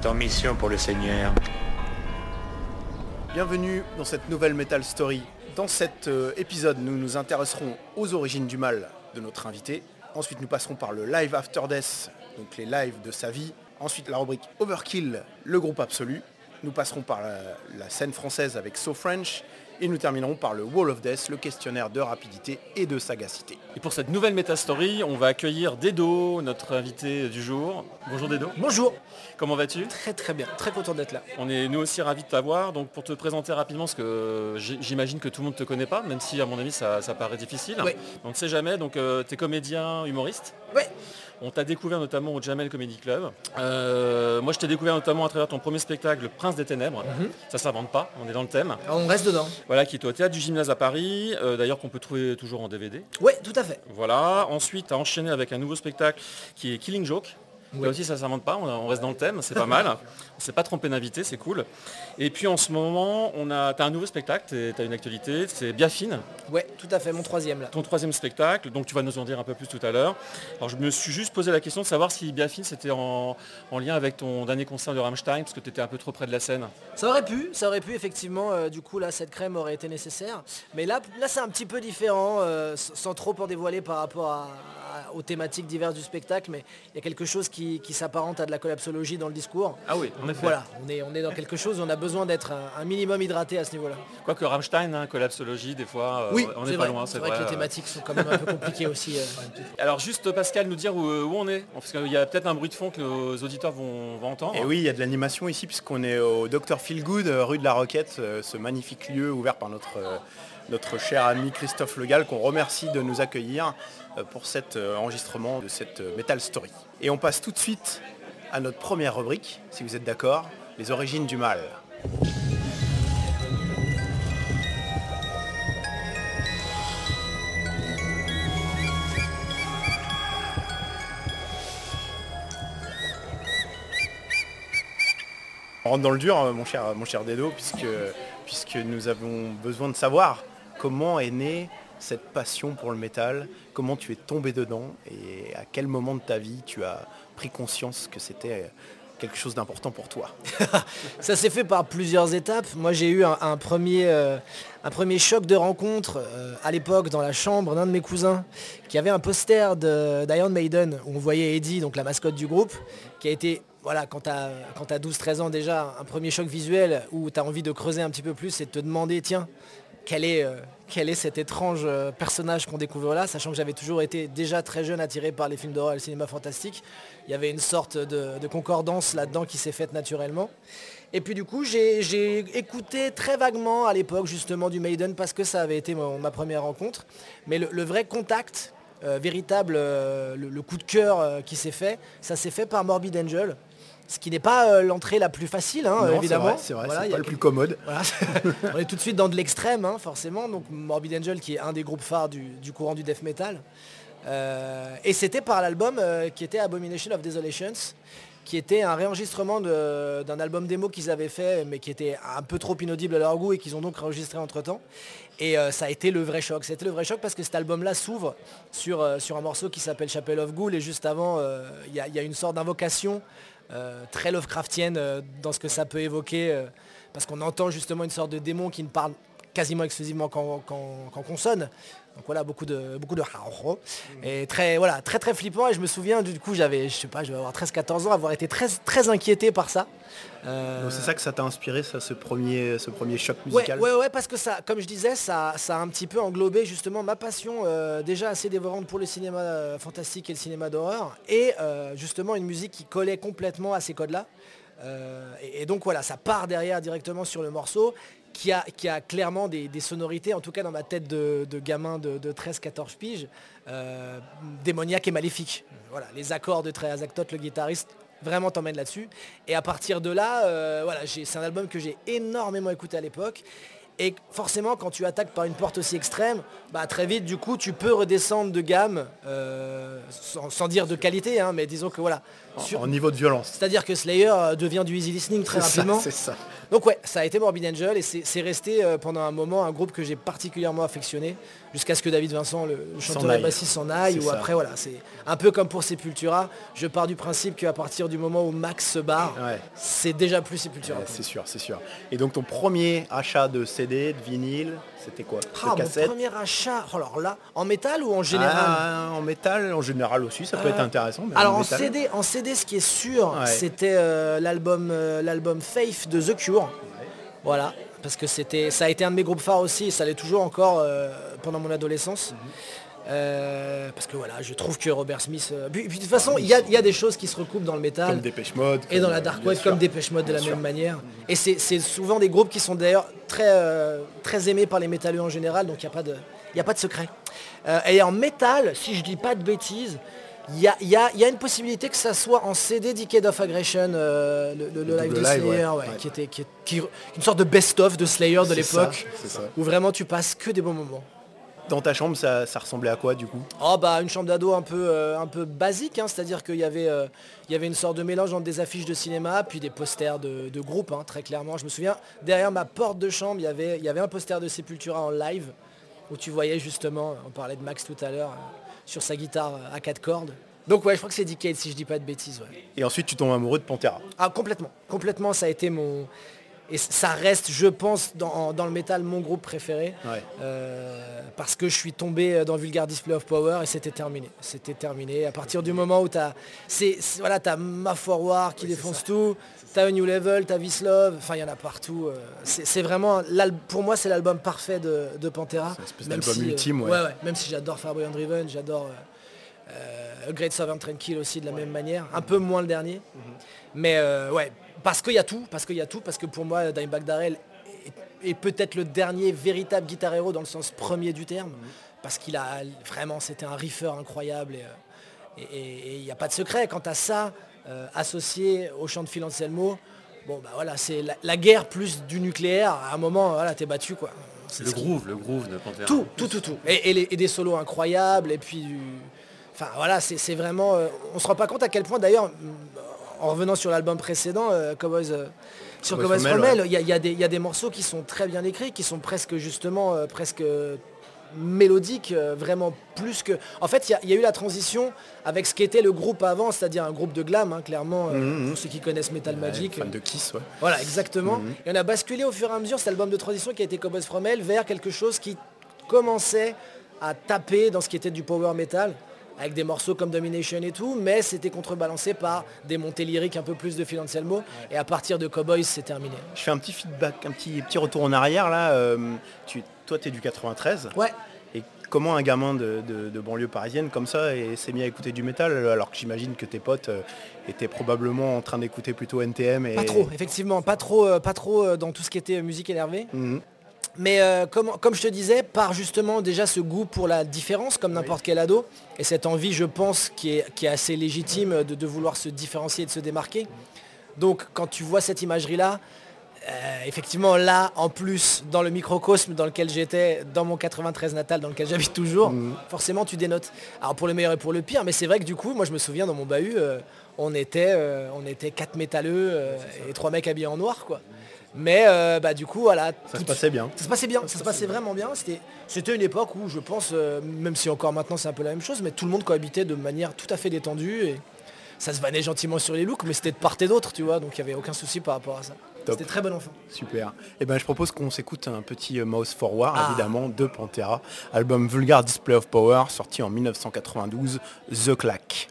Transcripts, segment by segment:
en mission pour le Seigneur. Bienvenue dans cette nouvelle Metal Story. Dans cet épisode, nous nous intéresserons aux origines du mal de notre invité. Ensuite, nous passerons par le Live After Death, donc les lives de sa vie. Ensuite, la rubrique Overkill, le groupe absolu. Nous passerons par la scène française avec So French. Et nous terminerons par le Wall of Death, le questionnaire de rapidité et de sagacité. Et pour cette nouvelle Metastory, on va accueillir Dedo, notre invité du jour. Bonjour Dedo. Bonjour. Comment vas-tu ? Très très bien, très content d'être là. On est nous aussi ravis de t'avoir. Donc pour te présenter rapidement, parce que j'imagine que tout le monde ne te connaît pas, même si à mon avis ça paraît difficile. Oui. On ne sait jamais, donc tu es comédien, humoriste. Oui. On t'a découvert notamment au Jamel Comedy Club. Moi je t'ai découvert notamment à travers ton premier spectacle, Le Prince des Ténèbres. Ça s'invente pas, on est dans le thème. On reste dedans. Voilà, qui est au Théâtre du Gymnase à Paris, d'ailleurs qu'on peut trouver toujours en DVD. Oui, tout à fait. Voilà, ensuite tu as enchaîné avec un nouveau spectacle qui est Killing Joke. Oui. Là aussi ça ne s'invente pas, on reste dans le thème, c'est pas mal. On s'est pas trompé d'invité, c'est cool. Et puis en ce moment, tu as un nouveau spectacle, tu as une actualité, c'est Biafine. Oui, tout à fait, mon troisième là. Ton troisième spectacle, donc tu vas nous en dire un peu plus tout à l'heure. Alors je me suis juste posé la question de savoir si Biafine c'était en lien avec ton dernier concert de Rammstein, parce que tu étais un peu trop près de la scène. Ça aurait pu effectivement, du coup là cette crème aurait été nécessaire. Mais là c'est un petit peu différent, sans trop en dévoiler par rapport aux thématiques diverses du spectacle, mais il y a quelque chose qui s'apparente à de la collapsologie dans le discours. Ah oui, en effet. Voilà, on est dans quelque chose où on a besoin d'être un minimum hydraté à ce niveau-là. Quoique Rammstein, collapsologie, des fois, Oui, on c'est n'est pas vrai. loin. C'est vrai que les thématiques sont quand même un peu compliquées aussi. Alors juste Pascal, nous dire où on est, parce qu'il y a peut-être un bruit de fond que nos auditeurs vont entendre. Et oui, il y a de l'animation ici puisqu'on est au Dr Feelgood, rue de la Roquette, ce magnifique lieu ouvert par notre cher ami Christophe Legal, qu'on remercie de nous accueillir pour cet enregistrement de cette Metal Story. Et on passe tout de suite à notre première rubrique, si vous êtes d'accord, les origines du mal. On rentre dans le dur, mon cher Dedo, puisque nous avons besoin de savoir comment est née cette passion pour le métal, comment tu es tombé dedans et à quel moment de ta vie tu as pris conscience que c'était quelque chose d'important pour toi. Ça s'est fait par plusieurs étapes. Moi j'ai eu un premier choc de rencontre à l'époque dans la chambre d'un de mes cousins qui avait un poster d'Iron Maiden où on voyait Eddie, donc la mascotte du groupe, qui a été, voilà, quand tu as 12-13 ans déjà, un premier choc visuel où tu as envie de creuser un petit peu plus et de te demander, tiens, quel est cet étrange personnage qu'on découvre là, sachant que j'avais toujours été déjà très jeune attiré par les films d'horreur et le cinéma fantastique. Il y avait une sorte de concordance là-dedans qui s'est faite naturellement. Et puis du coup, j'ai écouté très vaguement à l'époque justement du Maiden parce que ça avait été ma première rencontre. Mais le vrai contact véritable, le coup de cœur qui s'est fait, ça s'est fait par Morbid Angel. Ce qui n'est pas l'entrée la plus facile, non, évidemment. C'est vrai, voilà, c'est pas le plus commode. Voilà. On est tout de suite dans de l'extrême, forcément. Donc Morbid Angel, qui est un des groupes phares du courant du death metal. Et c'était par l'album qui était Abomination of Desolations, qui était un réenregistrement d'un album démo qu'ils avaient fait, mais qui était un peu trop inaudible à leur goût et qu'ils ont donc réenregistré entre-temps. Et ça a été le vrai choc. C'était le vrai choc parce que cet album-là s'ouvre sur un morceau qui s'appelle Chapel of Ghoul. Et juste avant, il y a une sorte d'invocation très Lovecraftienne dans ce que ça peut évoquer, parce qu'on entend justement une sorte de démon qui ne parle quasiment exclusivement qu'en consonne. Donc voilà, beaucoup de et très très flippant. Et je me souviens, du coup, je vais avoir 13-14 ans, avoir été très très inquiété par ça. Donc c'est ça que ça t'a inspiré, ça, ce premier choc musical. Ouais, parce que ça, comme je disais, ça a un petit peu englobé justement ma passion déjà assez dévorante pour le cinéma fantastique et le cinéma d'horreur, et justement une musique qui collait complètement à ces codes-là. Et donc voilà, ça part derrière directement sur le morceau qui a clairement des sonorités, en tout cas dans ma tête de gamin de 13-14 piges, démoniaque et maléfique. Voilà, les accords de Trey Azagtot, le guitariste, vraiment t'emmène là-dessus. Et à partir de là, c'est un album que j'ai énormément écouté à l'époque. Et forcément, quand tu attaques par une porte aussi extrême, bah, très vite, du coup, tu peux redescendre de gamme, sans dire de qualité, hein, mais disons que voilà. En niveau de violence. C'est-à-dire que Slayer devient du easy listening très rapidement. C'est ça. Donc ouais, ça a été Morbid Angel et c'est resté pendant un moment un groupe que j'ai particulièrement affectionné, jusqu'à ce que David Vincent, le chanteur et bassiste, s'en aille, ou après voilà, c'est un peu comme pour Sepultura, je pars du principe qu'à partir du moment où Max se barre, c'est déjà plus Sepultura. C'est sûr. Et donc ton premier achat de CD, de vinyle, c'était quoi? Mon premier achat, alors là, en métal ou en général? En métal, en général aussi, ça peut être intéressant. Mais alors en CD, ce qui est sûr, c'était l'album Faith de The Cure. Voilà, parce que ça a été un de mes groupes phares aussi, et ça l'est toujours encore pendant mon adolescence. Parce que voilà, je trouve que Robert Smith... Puis de toute façon, il y a des choses qui se recoupent dans le métal. Comme Depeche Mode. Et dans la dark wave, comme Depeche Mode de la même manière. Et c'est souvent des groupes qui sont d'ailleurs très aimés par les métalleux en général, donc il n'y a pas de secret. Et en métal, si je dis pas de bêtises, il y a une possibilité que ça soit en CD Decade of Aggression, le live de Slayer, qui est une sorte de best-of de Slayer de l'époque, où vraiment tu passes que des bons moments. Dans ta chambre, ça ressemblait à quoi du coup? Une chambre d'ado un peu basique, hein, c'est-à-dire qu'il y avait une sorte de mélange entre des affiches de cinéma, puis des posters de groupes, hein, très clairement. Je me souviens, derrière ma porte de chambre, il y avait un poster de Sepultura en live, où tu voyais justement, on parlait de Max tout à l'heure, sur sa guitare à 4 cordes. Donc ouais, je crois que c'est Decade si je dis pas de bêtises. Ouais. Et ensuite tu tombes amoureux de Pantera? Complètement, ça a été mon... Et ça reste, je pense, dans le métal, mon groupe préféré. Parce que je suis tombé dans Vulgar Display of Power et c'était terminé. À partir du moment où t'as Ma For War qui défonce tout, t'as A New Level, t'as This Love, enfin il y en a partout. C'est vraiment, pour moi c'est l'album parfait de Pantera. C'est une espèce d'album ultime. Même si j'adore Fire Boy Driven, j'adore A Great Southern Tranquil aussi de la même manière. Un peu moins le dernier. Mais parce qu'il y a tout, parce que pour moi Dimebag Darrell est peut-être le dernier véritable guitar hero dans le sens premier du terme, parce qu'il a vraiment, c'était un riffeur incroyable et il n'y a pas de secret quant à ça, associé au chant de Phil Anselmo. C'est la guerre plus du nucléaire. À un moment, t'es battu quoi. Le groove de Pantera. Tout. Et des solos incroyables et puis c'est vraiment. On se rend pas compte à quel point d'ailleurs. En revenant sur l'album précédent, Cowboys from Hell, il y a des morceaux qui sont très bien écrits, qui sont presque mélodiques, vraiment plus que... En fait, il y a eu la transition avec ce qu'était le groupe avant, c'est-à-dire un groupe de glam, hein, clairement, pour ceux qui connaissent Metal Magic. Fan de Kiss, ouais. Voilà, exactement. Et on a basculé au fur et à mesure, cet album de transition qui a été Cowboys from Hell, vers quelque chose qui commençait à taper dans ce qui était du power metal, avec des morceaux comme Domination et tout, mais c'était contrebalancé par des montées lyriques un peu plus de Phil Anselmo, et à partir de Cowboys, c'est terminé. Je fais un petit feedback, un petit retour en arrière, là. Toi, tu es du 93. Ouais. Et comment un gamin de banlieue parisienne comme ça s'est mis à écouter du métal, alors que j'imagine que tes potes étaient probablement en train d'écouter plutôt NTM et... Pas trop, effectivement, pas trop dans tout ce qui était musique énervée. Mais comme je te disais, par justement déjà ce goût pour la différence, comme n'importe quel ado, et cette envie, je pense, qui est assez légitime de vouloir se différencier et de se démarquer. Donc quand tu vois cette imagerie-là, effectivement là, en plus, dans le microcosme dans lequel j'étais, dans mon 93 natal, dans lequel j'habite toujours, forcément tu dénotes. Alors pour le meilleur et pour le pire, mais c'est vrai que du coup, moi je me souviens dans mon bahut, on était 4 métalleux et 3 mecs habillés en noir, quoi. Mais du coup voilà. Ça se passait bien. Ça se passait vraiment bien. C'était une époque où je pense, même si encore maintenant c'est un peu la même chose, mais tout le monde cohabitait de manière tout à fait détendue et ça se vannait gentiment sur les looks, mais c'était de part et d'autre, tu vois, donc il n'y avait aucun souci par rapport à ça. C'était très bon enfant. Super. Et je propose qu'on s'écoute un petit Mouse for War, évidemment, de Pantera, album Vulgar Display of Power, sorti en 1992, The Clack.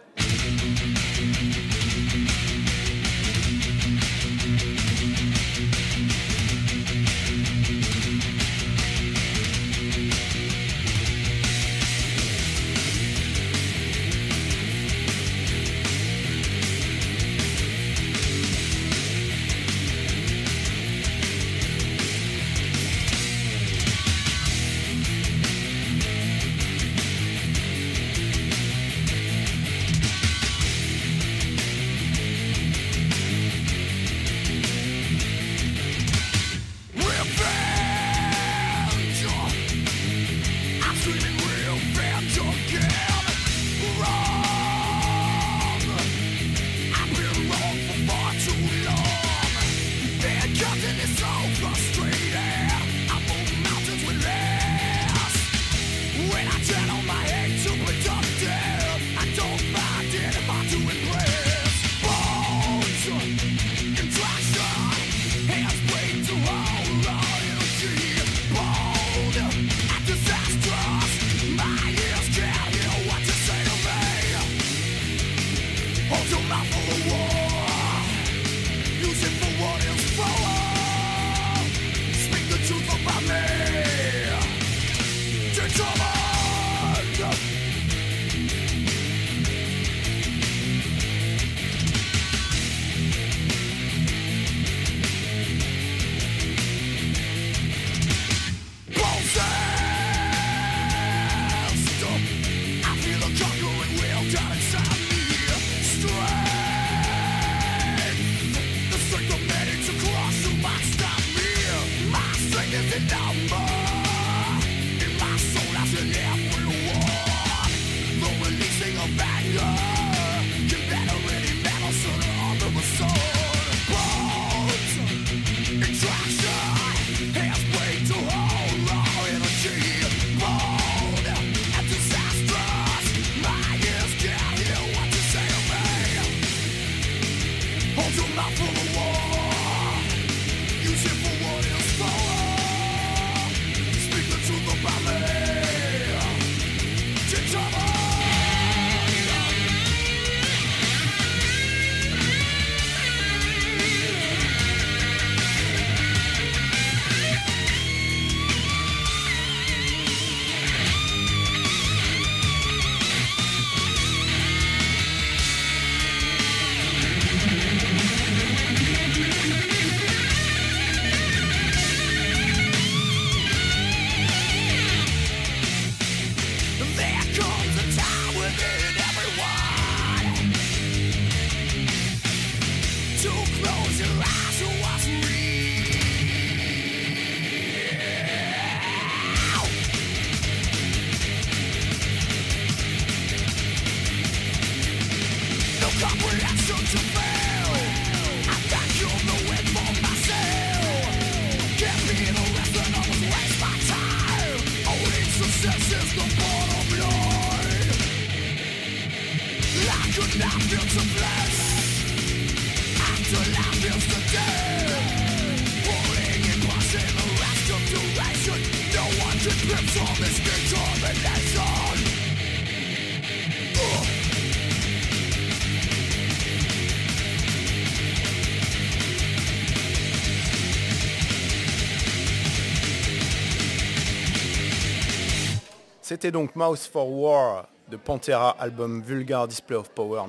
C'était donc Mouse for War de Pantera, album Vulgar Display of Power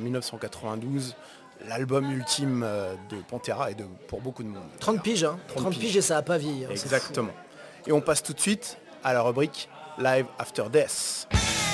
1992, l'album ultime de Pantera et pour beaucoup de monde. 30 piges, hein. 30 piges et ça n'a pas vieilli. Hein, exactement. Et on passe tout de suite à la rubrique Live After Death.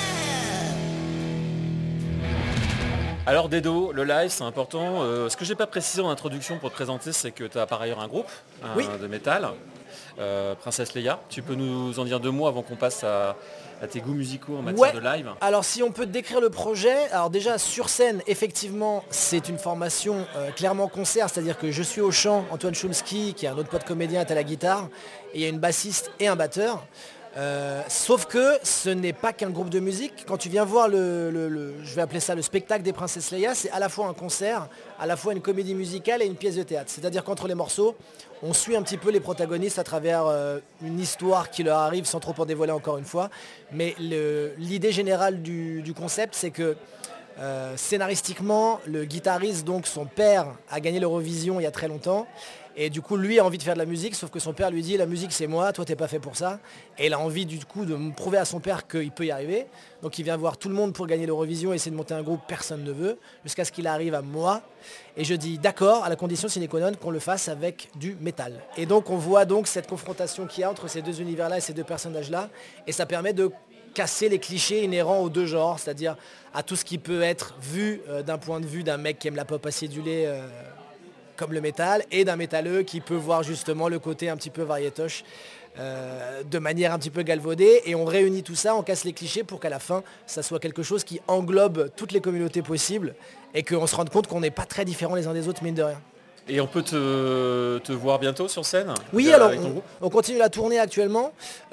Alors Dedo, le live c'est important. Ce que j'ai pas précisé en introduction pour te présenter, c'est que tu as par ailleurs un groupe de métal, Princesse Leia. Tu peux nous en dire 2 mots avant qu'on passe à tes goûts musicaux en matière de live? Alors si on peut décrire le projet, alors déjà sur scène, effectivement, c'est une formation clairement concert, c'est-à-dire que je suis au chant, Antoine Chomsky, qui est un autre pote comédien, est à la guitare, et il y a une bassiste et un batteur. Sauf que ce n'est pas qu'un groupe de musique. Quand tu viens voir je vais appeler ça le spectacle des Princesses Leia, c'est à la fois un concert, à la fois une comédie musicale et une pièce de théâtre. C'est-à-dire qu'entre les morceaux, on suit un petit peu les protagonistes à travers une histoire qui leur arrive sans trop en dévoiler encore une fois. Mais l'idée générale du concept, c'est que scénaristiquement, le guitariste, donc son père, a gagné l'Eurovision il y a très longtemps. Et du coup, lui a envie de faire de la musique, sauf que son père lui dit la musique c'est moi, toi t'es pas fait pour ça. Et il a envie du coup de prouver à son père qu'il peut y arriver. Donc il vient voir tout le monde pour gagner l'Eurovision, essayer de monter un groupe, personne ne veut, jusqu'à ce qu'il arrive à moi. Et je dis d'accord, à la condition sine qua non qu'on le fasse avec du métal. Et donc on voit donc cette confrontation qu'il y a entre ces deux univers-là et ces deux personnages-là. Et ça permet de casser les clichés inhérents aux deux genres, c'est-à-dire à tout ce qui peut être vu d'un point de vue d'un mec qui aime la pop acidulée comme le métal, et d'un métalleux qui peut voir justement le côté un petit peu variétoche de manière un petit peu galvaudée, et on réunit tout ça, on casse les clichés pour qu'à la fin ça soit quelque chose qui englobe toutes les communautés possibles et qu'on se rende compte qu'on n'est pas très différents les uns des autres, mine de rien. Et on peut te voir bientôt sur scène? Oui, alors on continue la tournée actuellement.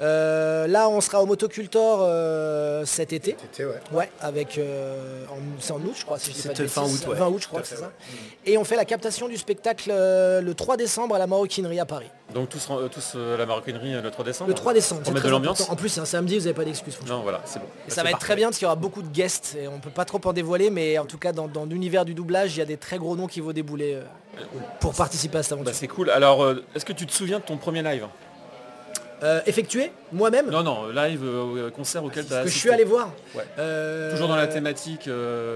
Là, on sera au Motocultor cet été. Ouais, avec c'est en août, je crois. Si c'était fin août, 20 août, je crois, c'est ça. Et on fait la captation du spectacle le 3 décembre à la Maroquinerie à Paris. Donc tous à la Maroquinerie le 3 décembre? Le 3 décembre. Pour mettre de l'ambiance. En plus, c'est un samedi, vous n'avez pas d'excuses. Non, voilà, c'est bon. Et ça va être très bien parce qu'il y aura beaucoup de guests et on peut pas trop en dévoiler, mais en tout cas dans l'univers du doublage, il y a des très gros noms qui vont débouler pour participer à cette aventure. C'est cool. Alors, est-ce que tu te souviens de ton premier live? Effectué moi-même? Non, live, concert auquel tu as assisté. Que je suis allé voir. Ouais. Toujours dans la thématique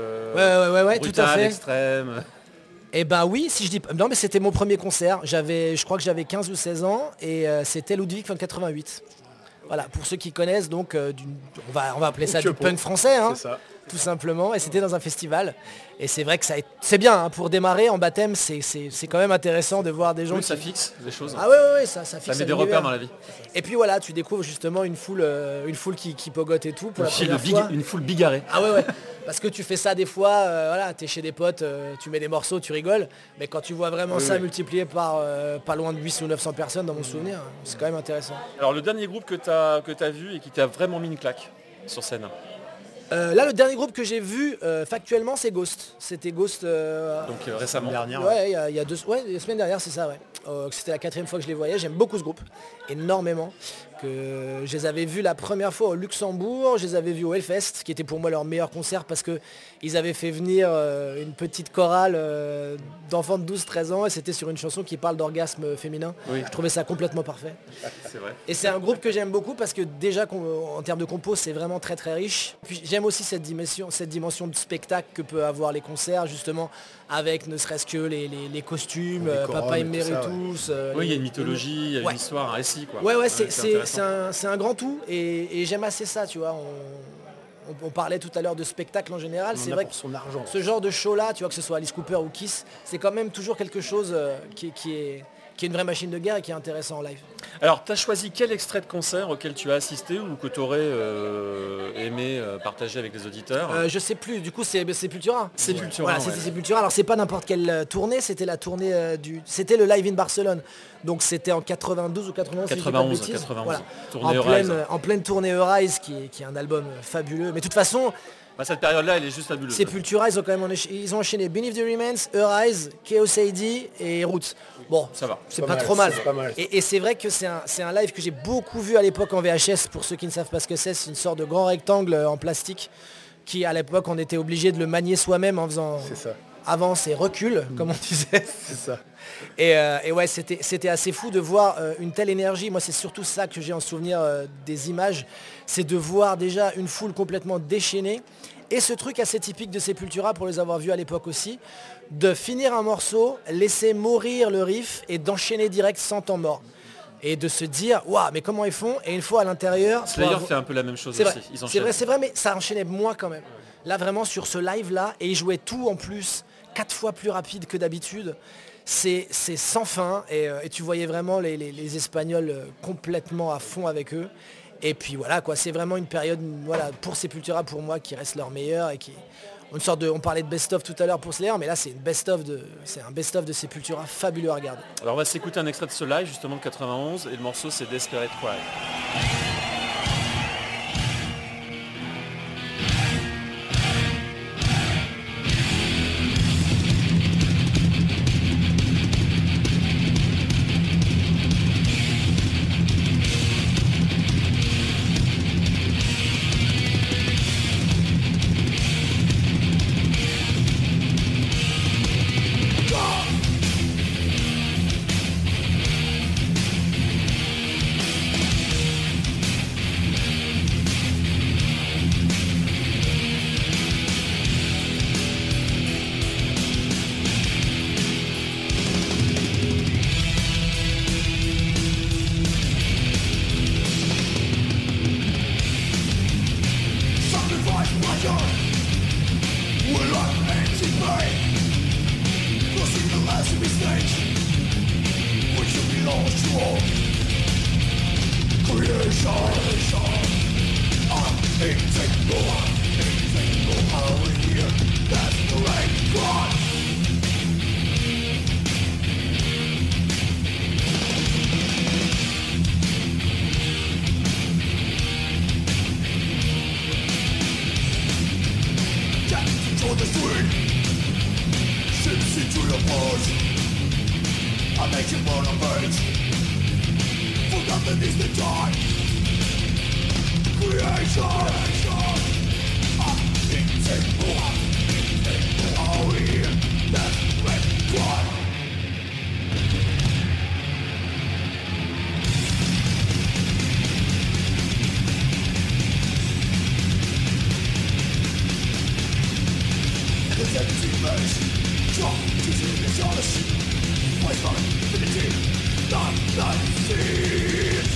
ouais, brutale, tout à fait. Extrême. Eh ben oui, si je dis... Non mais c'était mon premier concert, je crois que j'avais 15 ou 16 ans et c'était Ludwig von 88. Voilà, pour ceux qui connaissent, donc on va appeler ça du punk français, hein, tout simplement, et c'était dans un festival. Et c'est vrai que c'est bien, hein, pour démarrer en baptême, c'est quand même intéressant de voir des gens... Oui, ça fixe des choses. Ah ouais, ça fixe. Ça met des repères dans la vie. Et puis voilà, tu découvres justement une foule qui pogote et tout pour la première fois. Une foule bigarrée. Ah ouais. Parce que tu fais ça des fois, voilà, t'es chez des potes, tu mets des morceaux, tu rigoles, mais quand tu vois vraiment ça multiplié par pas loin de 800 ou 900 personnes dans mon souvenir, c'est quand même intéressant. Alors le dernier groupe que t'as vu et qui t'a vraiment mis une claque sur scène? Là, le dernier groupe que j'ai vu factuellement, c'est Ghost. C'était Ghost. Donc récemment. Ouais, il y a la semaine dernière, c'est ça, ouais. C'était la 4e fois que je les voyais. J'aime beaucoup ce groupe, énormément. Que je les avais vus la première fois au Luxembourg, je les avais vus au Hellfest, qui était pour moi leur meilleur concert parce que ils avaient fait venir une petite chorale d'enfants de 12-13 ans et c'était sur une chanson qui parle d'orgasme féminin. Oui. Je trouvais ça complètement parfait. C'est vrai. Et c'est un groupe que j'aime beaucoup parce que déjà en termes de compos c'est vraiment très très riche. Puis j'aime aussi cette dimension de spectacle que peut avoir les concerts justement avec ne serait-ce que les costumes, Papa et Mary tous. Oui, il y a une mythologie, il y a une histoire, un récit quoi. Ouais, c'est un grand tout et j'aime assez ça, tu vois. On parlait tout à l'heure de spectacle en général, c'est vrai que son argent. Ce genre de show là, tu vois, que ce soit Alice Cooper ou Kiss, c'est quand même toujours quelque chose qui est une vraie machine de guerre et qui est intéressant en live. Alors, tu as choisi quel extrait de concert auquel tu as assisté ou que tu aurais aimé partager avec les auditeurs? Je sais plus, du coup c'est Sepultura. Sepultura, voilà, c'était Sepultura. Alors c'est pas n'importe quelle tournée, c'était la tournée c'était le Live in Barcelone. Donc c'était en 92 ou 91. 91. Voilà. En pleine tournée Eurise qui est un album fabuleux. Mais de toute façon... cette période-là, elle est juste fabuleuse. Sepultura, ils ont enchaîné Beneath the Remains, Eurise, Chaos AD et Roots. Bon, ça va. C'est pas trop mal. Pas mal. Et c'est vrai que c'est un live que j'ai beaucoup vu à l'époque en VHS. Pour ceux qui ne savent pas ce que c'est une sorte de grand rectangle en plastique qui, à l'époque, on était obligé de le manier soi-même en faisant avance et recul, comme on disait. C'est ça. Et ouais, c'était assez fou de voir une telle énergie. Moi, c'est surtout ça que j'ai en souvenir des images. C'est de voir déjà une foule complètement déchaînée. Et ce truc assez typique de Sepultura, pour les avoir vus à l'époque aussi, de finir un morceau, laisser mourir le riff et d'enchaîner direct sans temps mort. Et de se dire, waouh, mais comment ils font? Et une fois à l'intérieur... Slayer fait un peu la même chose aussi. C'est vrai, mais ça enchaînait moins quand même. Là, vraiment, sur ce live-là, et ils jouaient tout en plus 4 fois plus rapide que d'habitude. C'est sans fin, et tu voyais vraiment les Espagnols complètement à fond avec eux. Et puis voilà quoi, c'est vraiment une période pour Sepultura pour moi qui reste leur meilleur et qui une sorte de, on parlait de best-of tout à l'heure pour Slayer, mais là c'est un best-of de Sepultura fabuleux à regarder. Alors on va s'écouter un extrait de ce live justement de 91 et le morceau c'est Desperate Cry. the street, ships into your pores. I make you burn a page. Forgotten is the time. Creation. Oh, here, that's red crime. This empty place, drop to see this honest. Place my infinity, not see.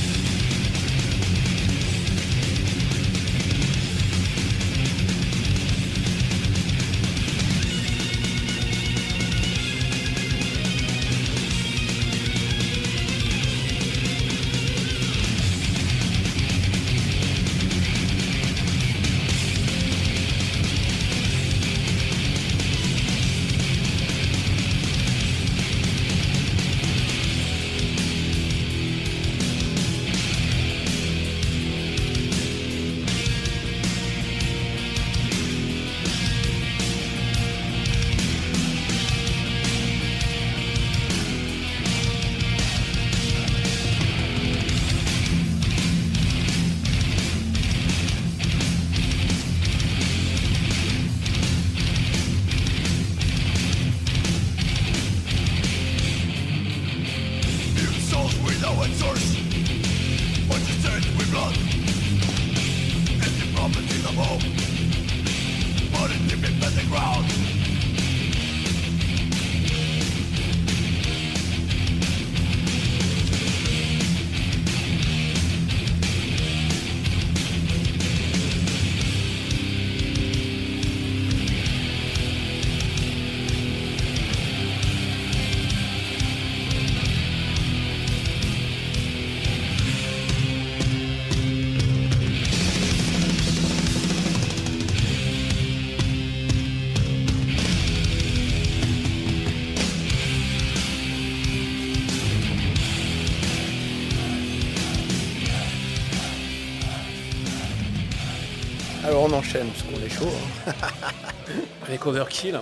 Alors on enchaîne parce qu'on est chaud. Hein. Avec Overkill.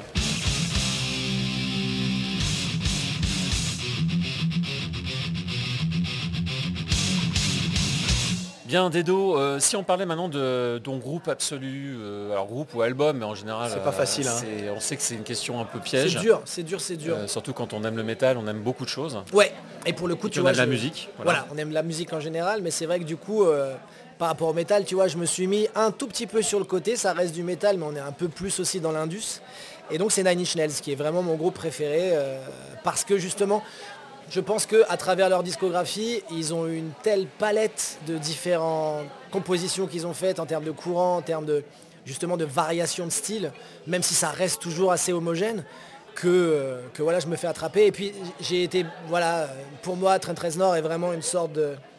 Bien, Dedo, si on parlait maintenant de ton groupe absolu, alors groupe ou album, mais en général... C'est pas facile. Hein. On sait que c'est une question un peu piège. C'est dur. Surtout quand on aime le métal, on aime beaucoup de choses. Ouais, et pour le coup, tu vois... On aime la musique. Voilà, on aime la musique en général, mais c'est vrai que du coup... par rapport au métal, tu vois, je me suis mis un tout petit peu sur le côté, ça reste du métal, mais on est un peu plus aussi dans l'indus. Et donc c'est Nine Inch Nails qui est vraiment mon groupe préféré, parce que justement, je pense qu'à travers leur discographie, ils ont une telle palette de différentes compositions qu'ils ont faites en termes de courant, en termes de justement de variation de style, même si ça reste toujours assez homogène, que voilà, je me fais attraper. Et puis j'ai été, voilà, pour moi, Trent Reznor est vraiment une sorte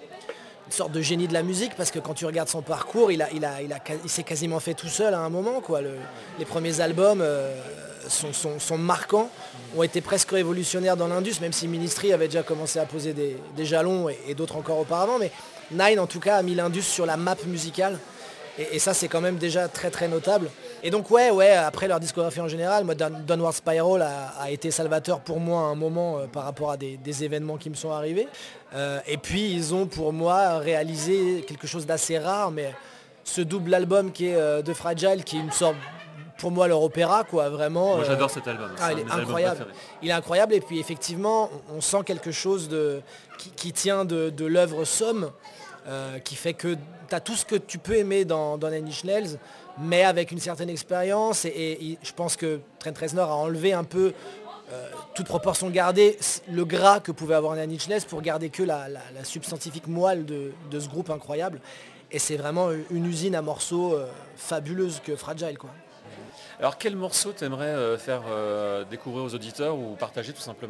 de génie de la musique, parce que quand tu regardes son parcours, il s'est quasiment fait tout seul à un moment, quoi. Les premiers albums sont marquants, ont été presque révolutionnaires dans l'indus, même si Ministry avait déjà commencé à poser des jalons et d'autres encore auparavant, mais Nine en tout cas a mis l'indus sur la map musicale, et ça c'est quand même déjà très très notable. Et donc ouais, après leur discographie en général, moi Downward Spiral a été salvateur pour moi à un moment par rapport à des événements qui me sont arrivés. Et puis ils ont pour moi réalisé quelque chose d'assez rare, mais ce double album qui est de Fragile, qui est une sorte, pour moi, leur opéra, quoi, vraiment. Moi j'adore cet album. Il est incroyable. Il est incroyable, et puis effectivement on sent quelque chose qui tient de l'œuvre Somme, qui fait que tu as tout ce que tu peux aimer dans Nine Inch Nails, mais avec une certaine expérience, et je pense que Trent Reznor a enlevé un peu, toute proportion gardée, le gras que pouvait avoir Nine Inch Nails pour garder que la substantifique moelle de ce groupe incroyable. Et c'est vraiment une usine à morceaux fabuleuse que Fragile, quoi. Alors quel morceau t'aimerais faire découvrir aux auditeurs ou partager tout simplement ?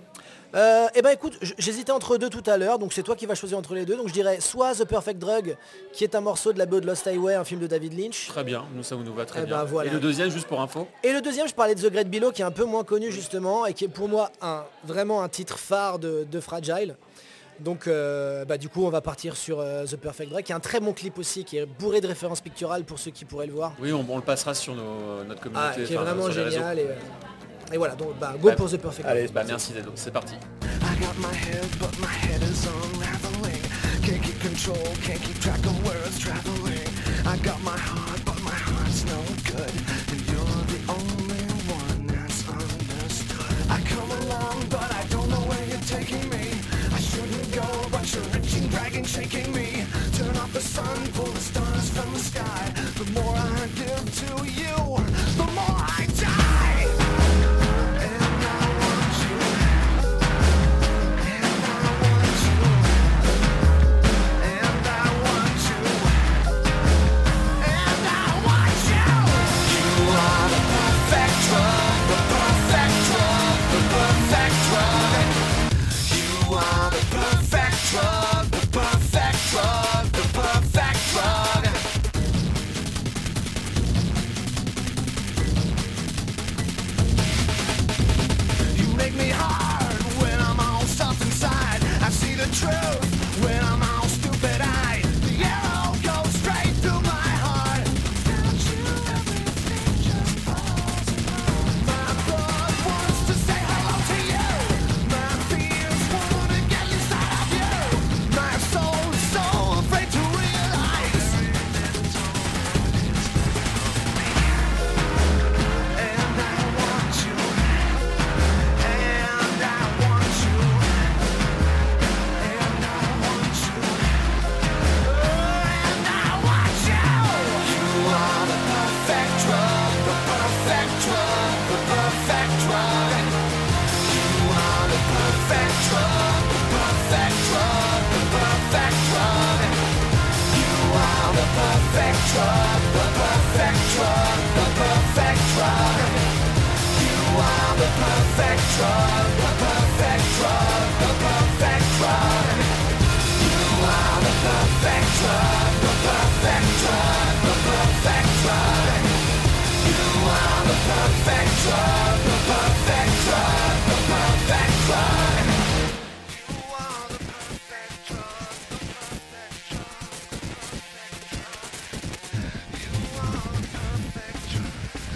Eh ben écoute, j'hésitais entre deux tout à l'heure, donc c'est toi qui vas choisir entre les deux. Donc je dirais soit The Perfect Drug, qui est un morceau de la BO de Lost Highway, un film de David Lynch. Très bien, ça nous va très Eh bien. ben, voilà. Et le deuxième, juste pour info ? Et le deuxième, je parlais de The Great Below, qui est un peu moins connu justement, et qui est pour moi vraiment un titre phare de Fragile. Donc du coup on va partir sur The Perfect Drug, qui est un très bon clip aussi, qui est bourré de références picturales pour ceux qui pourraient le voir. Oui, on le passera sur notre communauté. Qui est vraiment sur les réseaux. génial. Et voilà, donc go pour The Perfect Drug. Allez, merci Dedo, c'est parti. I got my head, but my head is unraveling. Can't keep control, can't keep track of where it's traveling. I got my heart, but my heart's no good. And you're the only one that's understood. I come along, but I don't know where you're taking me. I shouldn't go, but you're reaching, dragging, shaking me. Turn off the sun, pull the stars from the sky. The more I give to you, the more I die. And I want you. And I want you. And I want you. And I want you. You are the perfect drug, the perfect drug, the perfect drug. You are the perfect drug, the perfect drug, the perfect drug. You make me hard when I'm all stuffed inside. I see the truth when I'm all stupid-eyed. The arrow goes straight through my heart. Without you, everything just falls apart. My blood wants to say hello to you. My fears want to get inside of you. My soul is so afraid to realize. And I want you. And I want you. And I want you. And I want you. You are the perfect drug, the perfect drug, the perfect drug. You are the perfect drug, the perfect drug, the perfect drug. You are the perfect drug, the perfect drug, the perfect drug. You are the perfect drug, the perfect drug, the perfect drug. You are the perfect drug, the perfect drug, the perfect drug. You are the perfect drug, the perfect drug, the perfect drug. You are the perfect drug, the perfect drug, You are the perfect drug,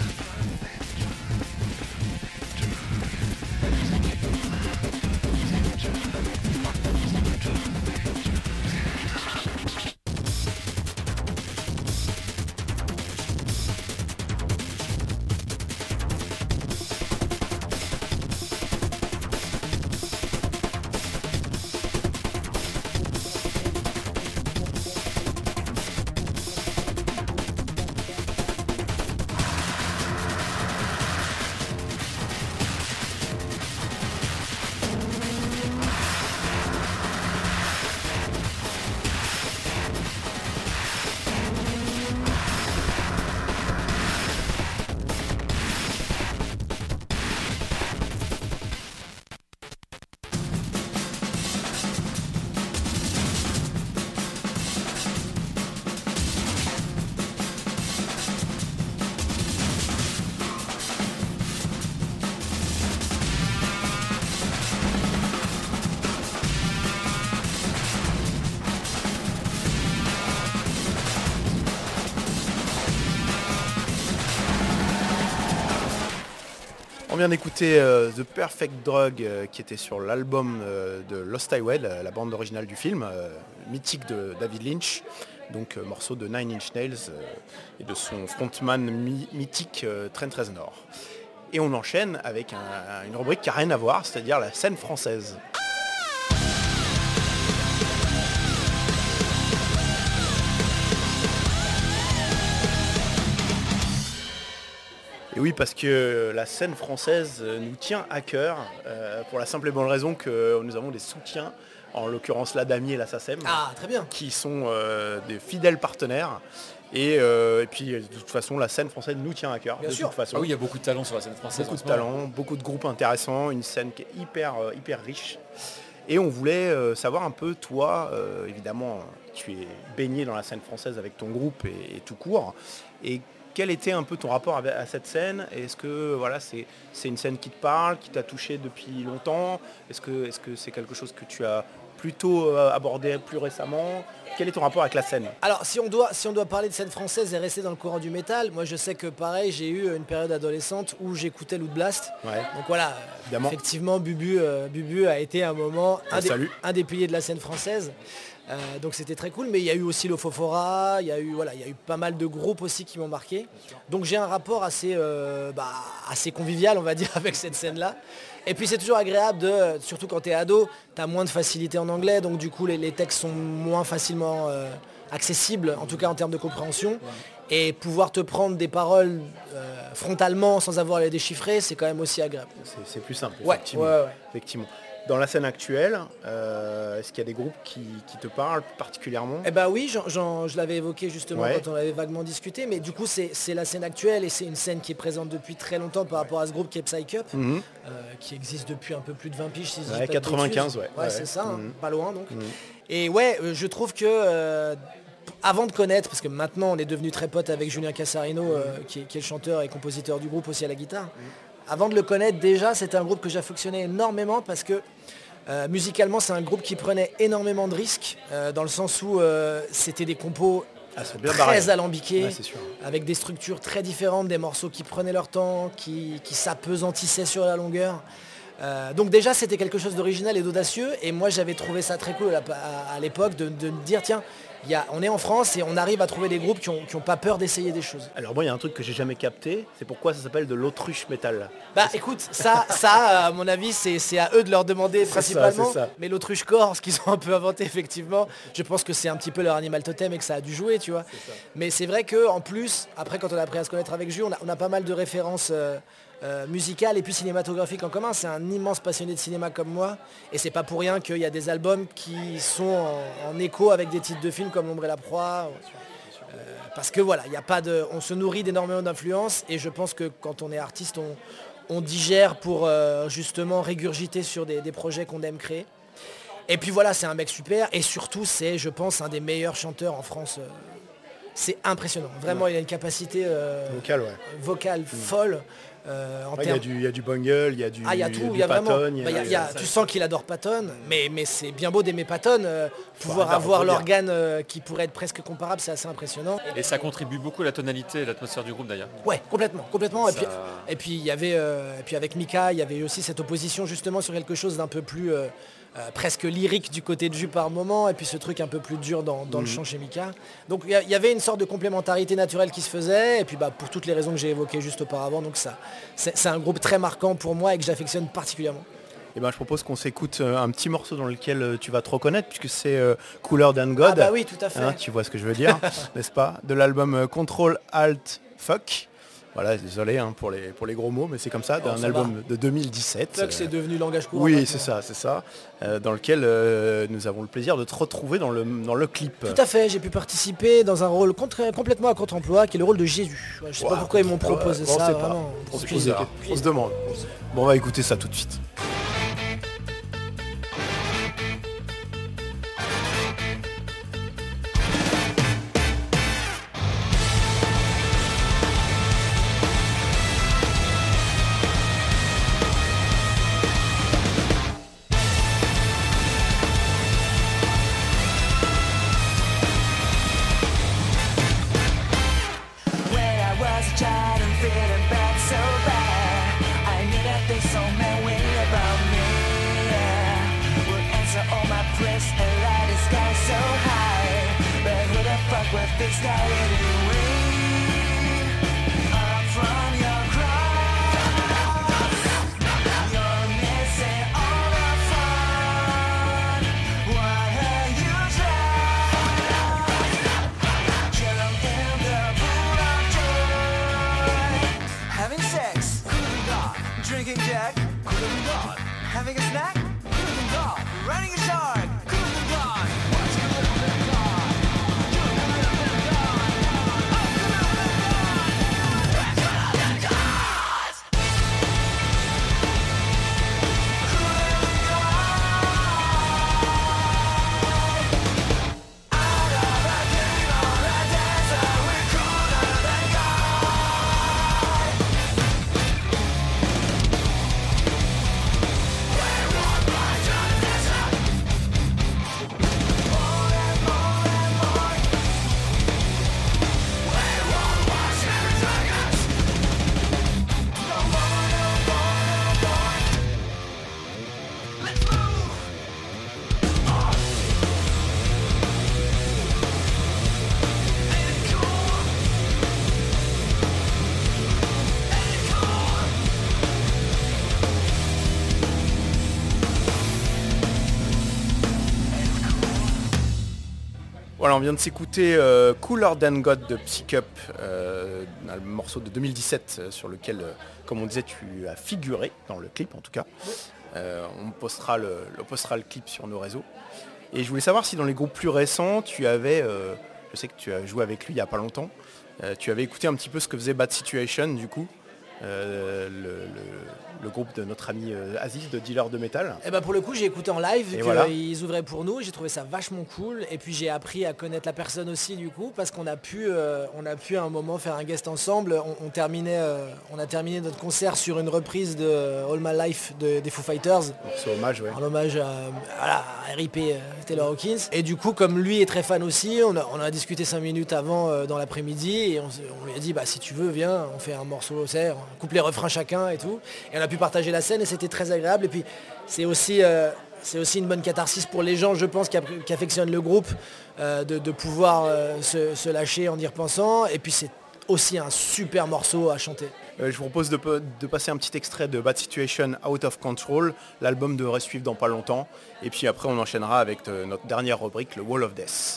On vient d'écouter The Perfect Drug qui était sur l'album de Lost Highway, la bande originale du film, mythique de David Lynch, donc morceau de Nine Inch Nails et de son frontman mythique Trent Reznor. Et on enchaîne avec une rubrique qui n'a rien à voir, c'est-à-dire la scène française. Et oui, parce que la scène française nous tient à cœur, pour la simple et bonne raison que nous avons des soutiens, en l'occurrence la Damier et la SACEM, très bien. qui sont des fidèles partenaires. Et puis de toute façon, la scène française nous tient à cœur. Bien de sûr. toute façon. Ah oui, il y a beaucoup de talent sur la scène française. Beaucoup de talent, beaucoup de groupes intéressants, une scène qui est hyper riche. Et on voulait savoir un peu, toi, évidemment, tu es baigné dans la scène française avec ton groupe et tout court. Et quel était un peu ton rapport à cette scène? Est-ce que voilà, c'est une scène qui te parle, qui t'a touché depuis longtemps? Est-ce que c'est quelque chose que tu as plutôt abordé plus récemment? Quel est ton rapport avec la scène? Alors si on doit parler de scène française et rester dans le courant du métal, moi je sais que pareil, j'ai eu une période adolescente où j'écoutais Loot Blast. Ouais. Donc voilà, Évidemment. effectivement Bubu a été un moment Salut. un des piliers de la scène française. Donc c'était très cool, mais il y a eu aussi l'Ofofora, il y a eu pas mal de groupes aussi qui m'ont marqué. Donc j'ai un rapport assez convivial, on va dire, avec cette scène-là. Et puis c'est toujours agréable surtout quand tu es ado, tu as moins de facilité en anglais, donc du coup les textes sont moins facilement accessibles, en tout cas en termes de compréhension. Et pouvoir te prendre des paroles frontalement sans avoir à les déchiffrer, c'est quand même aussi agréable. C'est plus simple, Ouais, effectivement. ouais. Effectivement. Dans la scène actuelle, est-ce qu'il y a des groupes qui te parlent particulièrement? Eh ben oui, je l'avais évoqué justement Ouais. quand on avait vaguement discuté, mais du coup c'est la scène actuelle et c'est une scène qui est présente depuis très longtemps par rapport à ce groupe qui est Psy Up, qui existe depuis un peu plus de 20 piges, si je dis pas de 95, bêtises. ouais. C'est ça, hein, pas loin donc. Mhm. Et ouais, je trouve que avant de connaître, parce que maintenant on est devenu très potes avec Julien Cassarino, qui est le chanteur et compositeur du groupe aussi à la guitare. Avant de le connaître déjà, c'était un groupe que j'affectionnais énormément parce que musicalement c'est un groupe qui prenait énormément de risques, dans le sens où c'était des compos c'est bien très barré. alambiqués, Ouais, c'est sûr. avec des structures très différentes, des morceaux qui prenaient leur temps, qui s'apesantissaient sur la longueur. Donc déjà c'était quelque chose d'original et d'audacieux, et moi j'avais trouvé ça très cool à l'époque de me dire tiens, on est en France et on arrive à trouver des groupes qui ont pas peur d'essayer des choses. Alors moi il y a un truc que j'ai jamais capté, c'est pourquoi ça s'appelle de l'autruche métal. Bah écoute, ça à mon avis c'est à eux de leur demander principalement, c'est ça. mais l'autruche corse qu'ils ont un peu inventé effectivement, je pense que c'est un petit peu leur animal totem et que ça a dû jouer, tu vois. Mais c'est vrai que en plus, après quand on a appris à se connaître avec Jules, on a pas mal de références musicales et puis cinématographiques en commun. C'est un immense passionné de cinéma comme moi, et c'est pas pour rien qu'il y a des albums qui sont en écho avec des titres de films comme L'Ombre et la Proie. Parce que voilà, on se nourrit d'énormément d'influences, et je pense que quand on est artiste, on digère pour justement régurgiter sur des projets qu'on aime créer. Et puis voilà, c'est un mec super, et surtout c'est, je pense, un des meilleurs chanteurs en France. C'est impressionnant. Vraiment, il a une capacité vocale folle. Il y a du bungle, il y a du il y a tout, du il y a vraiment. Patton, Tu sens qu'il adore Patton, mais c'est bien beau d'aimer Patton. Pouvoir Faut avoir dire. l'organe qui pourrait être presque comparable, c'est assez impressionnant. Et ça contribue beaucoup à la tonalité et l'atmosphère du groupe d'ailleurs. Ouais, complètement. Ça- Et puis il y avait, avec Mika, il y avait aussi cette opposition justement sur quelque chose d'un peu plus presque lyrique du côté de Jus par moment, et puis ce truc un peu plus dur dans le chant chez Mika. Donc il y avait une sorte de complémentarité naturelle qui se faisait, et puis pour toutes les raisons que j'ai évoquées juste auparavant, donc ça, c'est un groupe très marquant pour moi et que j'affectionne particulièrement. Et je propose qu'on s'écoute un petit morceau dans lequel tu vas te reconnaître, puisque c'est Cooler Than God. Ah bah oui, tout à fait. Tu vois ce que je veux dire, n'est-ce pas? De l'album Control Alt Fuck. Voilà, désolé pour les gros mots, mais c'est comme ça, d'un ça album de 2017. Fuck, c'est devenu langage courant. Oui, maintenant. c'est ça. Dans lequel nous avons le plaisir de te retrouver dans le clip. Tout à fait, j'ai pu participer dans un rôle complètement à contre-emploi, qui est le rôle de Jésus. Je sais pas pourquoi ils m'ont proposé on ça. sait Vraiment. pas. On se C'est pose bizarre. on se demande. Bon, on va écouter ça tout de suite. When I was a child and feeling bad, so bad, I knew that there's so many way about me. Would answer all my prayers and light the sky so high, but who the fuck would fix that anyway? I'm from your cross. You're missing all the fun. Why are you drowned in the pool of joy? Having sex, could have been God. Drinking Jack, could have been God. Having a snack, could have been God. Riding a shark, could have been God. What's could have been God? Could have been God. Oh, could have been God. Could have been God. Could have been God. Out of the king of the desert, we could have been God. We want Voilà, on vient de s'écouter Cooler Than God de Psycup, un morceau de 2017 sur lequel, comme on disait, tu as figuré dans le clip en tout cas. On postera le clip sur nos réseaux. Et je voulais savoir si dans les groupes plus récents, tu avais, je sais que tu as joué avec lui il n'y a pas longtemps, tu avais écouté un petit peu ce que faisait Bad Situation du coup, le groupe de notre ami Aziz de Dealer de Métal. Et bah pour le coup j'ai écouté en live vu Et qu'ils voilà. ouvraient pour nous, j'ai trouvé ça vachement cool et puis j'ai appris à connaître la personne aussi du coup parce qu'on a pu à un moment faire un guest ensemble. On a terminé notre concert sur une reprise de All My Life des Foo Fighters. C'est hommage, ouais. En hommage à RIP Taylor Hawkins. Et du coup, comme lui est très fan aussi, on a discuté 5 minutes avant dans l'après-midi et on lui a dit bah si tu veux viens, on fait un morceau, on coupe les refrains chacun et tout. Et on a pu partager la scène et c'était très agréable. Et puis c'est aussi une bonne catharsis pour les gens, je pense, qui affectionnent le groupe, de pouvoir se lâcher en y repensant. Et puis c'est aussi un super morceau à chanter. Je vous propose de passer un petit extrait de Bad Situation Out of Control. L'album devrait suivre dans pas longtemps. Et puis après on enchaînera avec notre dernière rubrique, le Wall of Death.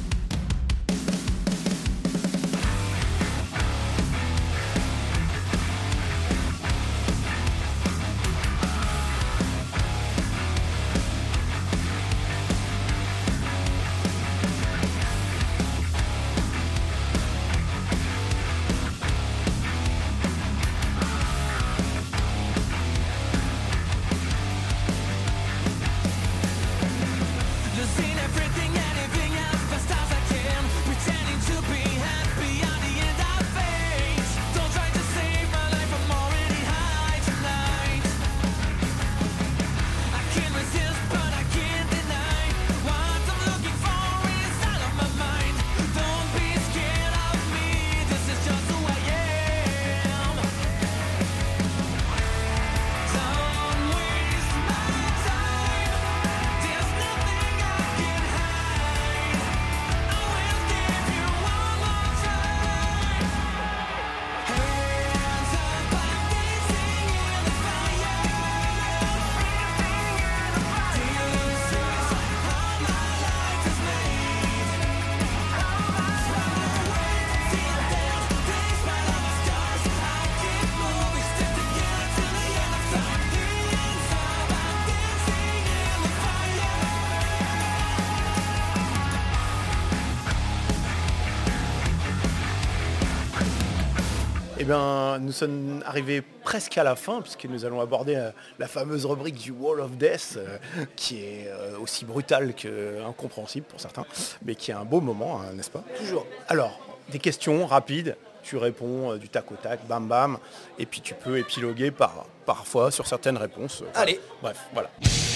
Losing everything, anything as fast as I can. Pretending to be happy on the end of fate. Don't try to save my life, I'm already high tonight. I can't resist, but I can't deny. What I'm looking for is out of my mind. Don't be scared of me, this is just who I am. Don't waste my time. There's nothing I can hide. I will give you one more try. Hands up, I'm dancing in the fire. This is how my life is made. Swallow away, feel dead. Taste my love stars. I keep moving, stick together till the end of time. Hands up, I'm dancing in the fire. Eh bien, nous sommes arrivés presque à la fin, puisque nous allons aborder la fameuse rubrique du Wall of Death, qui est aussi brutale qu'incompréhensible pour certains, mais qui est un beau moment, hein, n'est-ce pas? Toujours. Alors, des questions rapides, tu réponds du tac au tac, bam bam, et puis tu peux épiloguer parfois sur certaines réponses. Allez. Bref, voilà.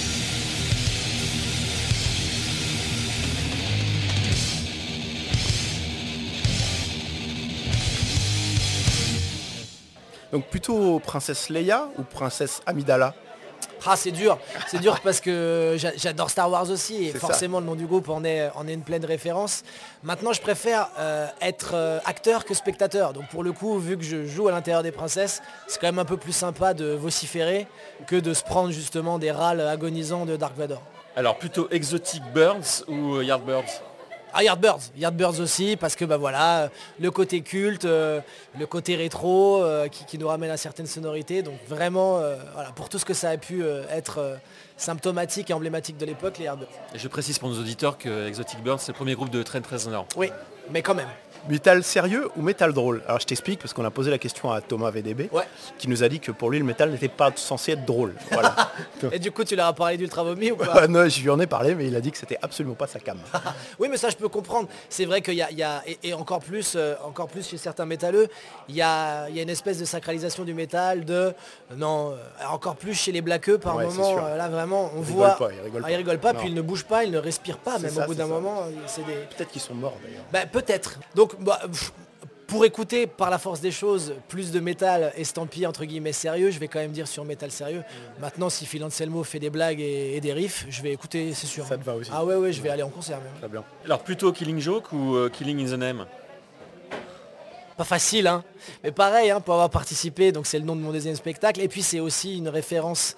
Donc plutôt princesse Leia ou princesse Amidala? Ah c'est dur parce que j'adore Star Wars aussi et C'est forcément le nom du groupe en est une pleine référence. Maintenant je préfère être acteur que spectateur. Donc pour le coup, vu que je joue à l'intérieur des princesses, c'est quand même un peu plus sympa de vociférer que de se prendre justement des râles agonisants de Dark Vador. Alors plutôt Exotic Birds ou Yardbirds? Ah Yardbirds aussi parce que bah voilà, le côté culte, le côté rétro qui nous ramène à certaines sonorités. Donc vraiment voilà, pour tout ce que ça a pu être symptomatique et emblématique de l'époque, les Yardbirds. Et je précise pour nos auditeurs que Exotic Birds c'est le premier groupe de Trent Reznor. Oui, mais quand même. Métal sérieux ou métal drôle? Alors je t'explique parce qu'on a posé la question à Thomas VDB, Ouais. qui nous a dit que pour lui le métal n'était pas censé être drôle. Voilà. Et du coup tu leur as parlé d'Ultra Vomi ou pas? Non, je lui en ai parlé, mais il a dit que c'était absolument pas sa cam. Oui mais ça je peux comprendre. C'est vrai qu'il y a et encore plus chez certains métalleux, il y a une espèce de sacralisation du métal, encore plus chez les blaqueux par Ouais, c'est moment. sûr. Là vraiment on Ils voit. rigolent pas, ils rigolent Ils rigolent pas, Non. puis ils ne bougent pas, ils ne respirent pas, C'est même ça, au bout c'est d'un ça. moment. C'est des... Peut-être qu'ils sont morts d'ailleurs. Bah, peut-être. Donc pour écouter par la force des choses plus de métal estampillé entre guillemets sérieux, je vais quand même dire sur métal sérieux. Maintenant si Phil Anselmo fait des blagues et des riffs, je vais écouter, c'est sûr. Ça te va aussi. Ah ouais, je vais aller en concert même. Très bien. Alors plutôt Killing Joke ou Killing in the Name? Pas facile hein. Mais pareil, hein, pour avoir participé, donc c'est le nom de mon deuxième spectacle. Et puis c'est aussi une référence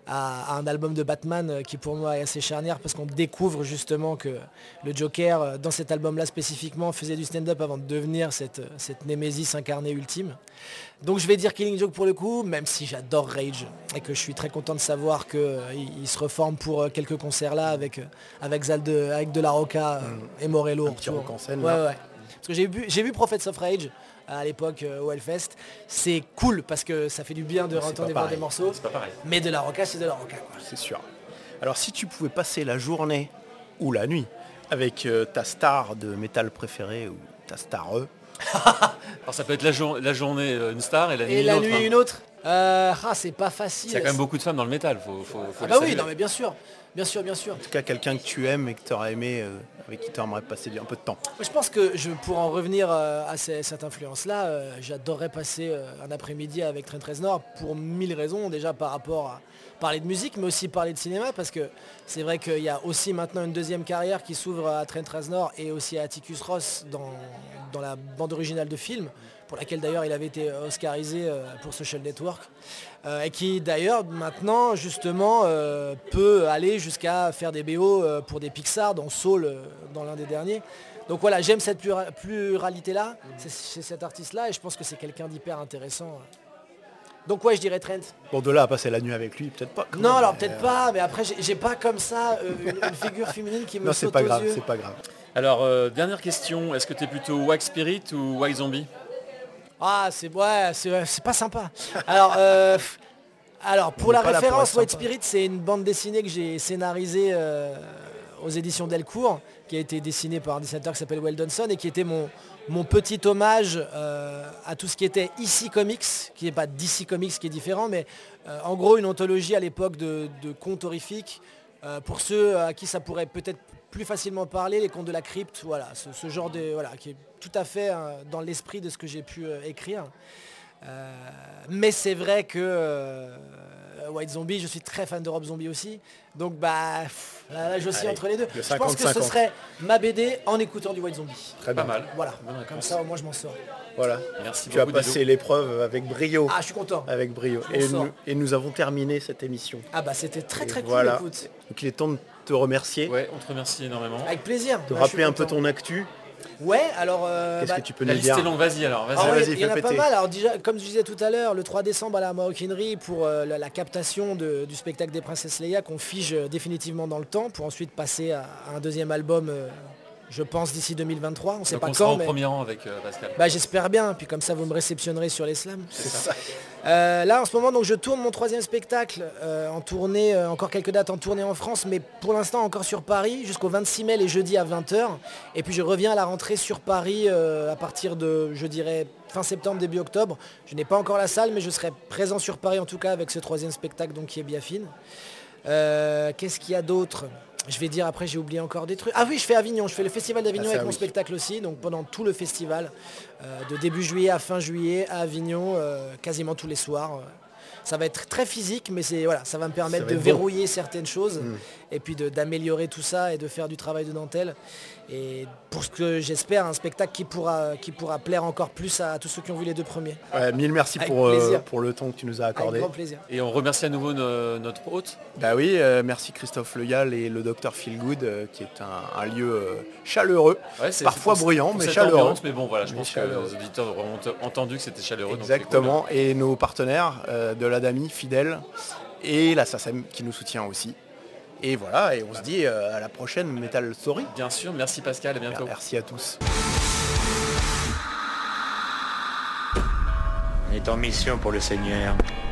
à un album de Batman qui pour moi est assez charnière parce qu'on découvre justement que le Joker, dans cet album-là spécifiquement, faisait du stand-up avant de devenir cette némésis incarnée ultime. Donc je vais dire Killing Joke pour le coup, même si j'adore Rage et que je suis très content de savoir qu'il se reforme pour quelques concerts là avec Zal avec De La Rocca et Morello. Un petit rock en scène, ouais, là. ouais. Parce que j'ai vu Prophets of Rage à l'époque au Hellfest. C'est cool parce que ça fait du bien de entendre voir des morceaux. C'est pas pareil. Mais De La Rocca, c'est De La Rocca, quoi. C'est sûr. Alors si tu pouvais passer la journée ou la nuit avec ta star de métal préférée ou ta star Alors ça peut être la journée une star et la nuit Et une la autre. nuit une autre c'est pas facile. Il y a quand même beaucoup de femmes dans le métal, faut Ah les bah oui, saluer. non mais bien sûr. Bien sûr. en tout cas quelqu'un que tu aimes et que tu aurais aimé, avec qui tu aimerais passer un peu de temps. Je pense que pour en revenir à cette influence-là, j'adorerais passer un après-midi avec Trent Reznor pour 1000 raisons. Déjà par rapport à parler de musique, mais aussi parler de cinéma, parce que c'est vrai qu'il y a aussi maintenant une deuxième carrière qui s'ouvre à Trent Reznor et aussi à Atticus Ross dans la bande originale de film, pour laquelle d'ailleurs il avait été oscarisé pour Social Network, et qui d'ailleurs maintenant justement peut aller jusqu'à faire des BO pour des Pixar, dans Soul, dans l'un des derniers. Donc voilà, j'aime cette pluralité-là, c'est cet artiste-là, et je pense que c'est quelqu'un d'hyper intéressant. Donc ouais, je dirais Trent. Bon, de là à passer la nuit avec lui, peut-être pas. quand Non, même, alors mais, peut-être pas, mais après j'ai pas comme ça une figure féminine qui me Non, c'est saute pas aux grave, yeux. c'est pas grave. Alors dernière question, est-ce que tu es plutôt White Spirit ou White Zombie? Ah, c'est pas sympa. Alors pour On la est pas là pour référence, être White sympa. Spirit, c'est une bande dessinée que j'ai scénarisée aux éditions Delcourt, qui a été dessinée par un dessinateur qui s'appelle Weldon Son et qui était mon petit hommage à tout ce qui était EC Comics, qui n'est pas DC Comics qui est différent, mais en gros une anthologie à l'époque de contes horrifiques. Pour ceux à qui ça pourrait peut-être plus facilement parler, les contes de la crypte, voilà, ce genre de, voilà, qui est tout à fait dans l'esprit de ce que j'ai pu écrire. Mais c'est vrai que White Zombie, je suis très fan de Rob Zombie aussi, donc là je suis Allez, entre les deux. le Je pense que 50-50. ce serait ma BD en écoutant du White Zombie. Très Pas bien. mal. Voilà, Bonne réponse. comme ça au moins je m'en sors. Voilà. Merci Tu as beaucoup. passé l'épreuve avec brio. Ah, je suis content. Avec brio. Je m'en sors. Nous avons terminé cette émission. Ah bah c'était très Et très voilà. cool, écoute. Donc il est temps de te remercier, Dido. Ouais, on te remercie énormément. Avec plaisir. de Bah, je rappeler suis un peu content. ton actu. Ouais, alors... Qu'est-ce que tu peux La nous liste dire est longue, vas-y alors, vas-y. Ah Ah, ouais, vas-y, il y en fais a pas péter. mal. Alors déjà, comme je disais tout à l'heure, le 3 décembre à la Maroquinerie pour la captation du spectacle des Princesses Leia qu'on fige définitivement dans le temps pour ensuite passer à un deuxième album, je pense d'ici 2023. On sait Donc pas on sera quand, au mais premier rang avec Pascal. j'espère bien. Puis comme ça, vous me réceptionnerez sur les slams. C'est ça. Là en ce moment donc je tourne mon 3e spectacle en tournée, encore quelques dates en tournée en France, mais pour l'instant encore sur Paris jusqu'au 26 mai les jeudis à 20h, et puis je reviens à la rentrée sur Paris à partir de, je dirais, fin septembre début octobre. Je n'ai pas encore la salle, mais je serai présent sur Paris en tout cas avec ce 3e spectacle donc qui est Biafine. Qu'est-ce qu'il y a d'autre? Je vais dire après, j'ai oublié encore des trucs. Ah oui, je fais Avignon, je fais le festival d'Avignon Ah, ça, avec mon oui. spectacle aussi, donc pendant tout le festival, de début juillet à fin juillet à Avignon, quasiment tous les soirs. Ça va être très physique, mais ça va me permettre va de être verrouiller certaines choses et puis d'améliorer tout ça et de faire du travail de dentelle. Et pour ce que j'espère, un spectacle qui pourra plaire encore plus à tous ceux qui ont vu les 2 premiers. Ouais, mille merci Avec pour plaisir. le temps que tu nous as Avec accordé. grand plaisir. Et on remercie à nouveau notre hôte. Bah oui, merci Christophe Legal et le Dr Feelgood, qui est un lieu chaleureux, Ouais, c'est parfois pour- bruyant, pour mais cette chaleureux. ambiance, mais bon voilà, je Mais pense chaleureux. que les auditeurs auront entendu que c'était chaleureux. donc Exactement, et nos partenaires de l'Adami, Fidèle, et la SACEM qui nous soutient aussi. Et voilà, et on se dit à la prochaine Metal Story. c'est cool. Bien sûr, merci Pascal, à bientôt. Merci à tous. On est en mission pour le Seigneur.